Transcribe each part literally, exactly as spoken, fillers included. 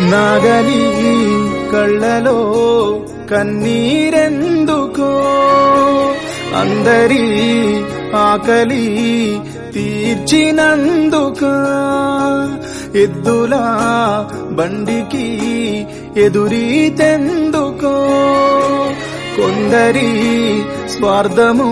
నాగలి కళ్ళలో కన్నీరెందుకో అందరి ఆకలి తీర్చినందుక ఎద్దులా బండికి ఎదురీతెందుకో కొందరి స్వార్థము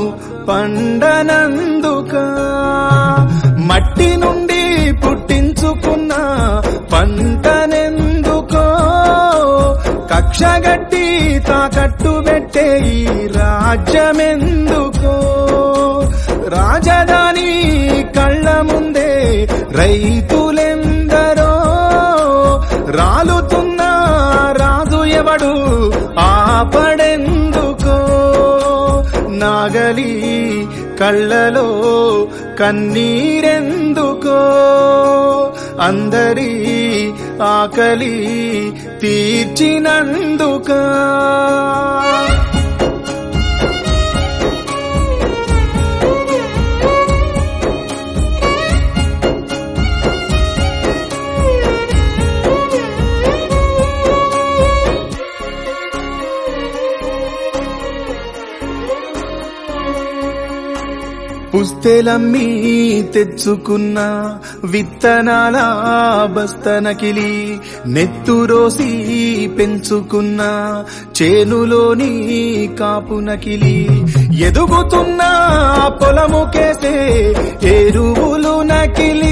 పండనందుక మట్టి నుండి పుట్టించుకున్న పంటనెందుకో కక్షగట్టి తాకట్టు పెట్టే ఈ రాజ్యమెందుకో రాజధాని కళ్ళ ముందే రైతులెందరో రాలుతున్న రాజు ఎవడు ఆపడెందుకో నాగలి కళ్ళలో కన్నీరెందుకో అందరి ఆకలి తీర్చినందుక పుస్తెలమ్మి తెచ్చుకున్న విత్తనాల బస్తనకిలి నెత్తురోసి పెంచుకున్న చేనులోని కాపునకిలి ఎదుగుతున్న పొలముకేసే ఎరువులు నకిలి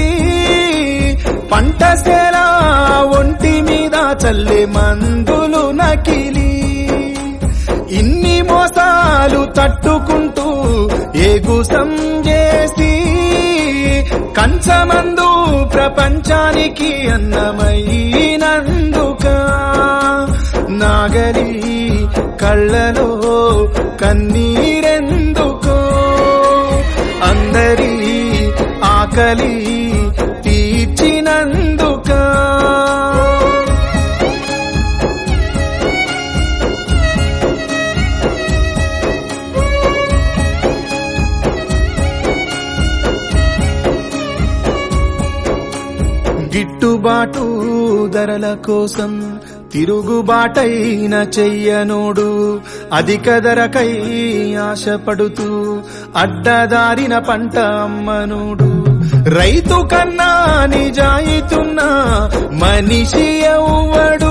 పంటసేల ఒంటి మీద చల్లే మందులు నకిలి ఇన్ని మోసాలు తట్టుకుంటూ ఏగుసం చేసి కంచమందు ప్రపంచానికి అన్నమైనందుక నాగలి కళ్ళలో కన్నీరెందుకో అందరి ఆకలి తీర్చినందుక గిట్టుబాటు ధరల కోసం తిరుగుబాటైన చెయ్యనోడు అధిక ధరకై ఆశపడుతూ అడ్డదారిన పంట అమ్మనోడు రైతు కన్నా నిజాయితున్న మనిషి ఎవ్వడు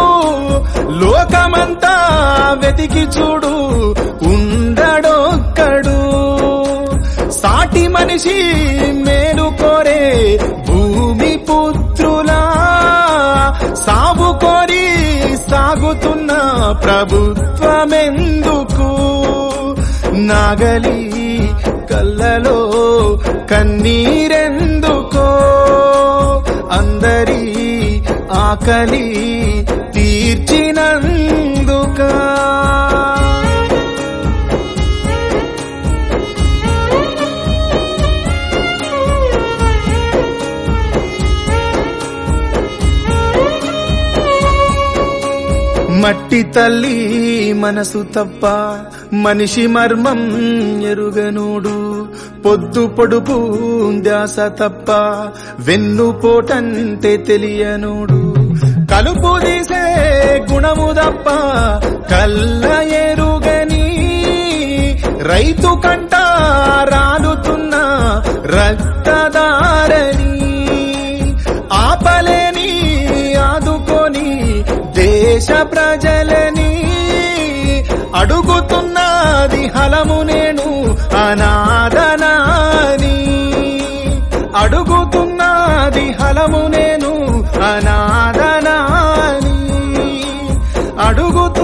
లోకమంతా వెతికి చూడు ఉండడొక్కడు సాటి మనిషి మేలు కోరే భూమి పుత్రులా సాగు కోరి సాగుతున్న ప్రభుత్వమెందుకు నాగలి కళ్ళలో కన్నీరెందుకో అందరి ఆకలి తీర్చినందుక మట్టి తల్లి మనసు తప్ప మనిషి మర్మం ఎరుగనోడు పొద్దు పొడుపు ధ్యాస తప్ప వెన్నుపోటంటే తెలియనోడు కలుపు తీసే గుణము తప్ప కళ్ళ ఎరుగని రైతు కంట రాలుతున్న రక్తదారని ఆపలేని ఆదుకొని దేశ ప్రజలని అడుగుతున్నది హలము నేను అనాథనాని అడుగుతున్నది హలము నేను అనాథనాని అడుగుతు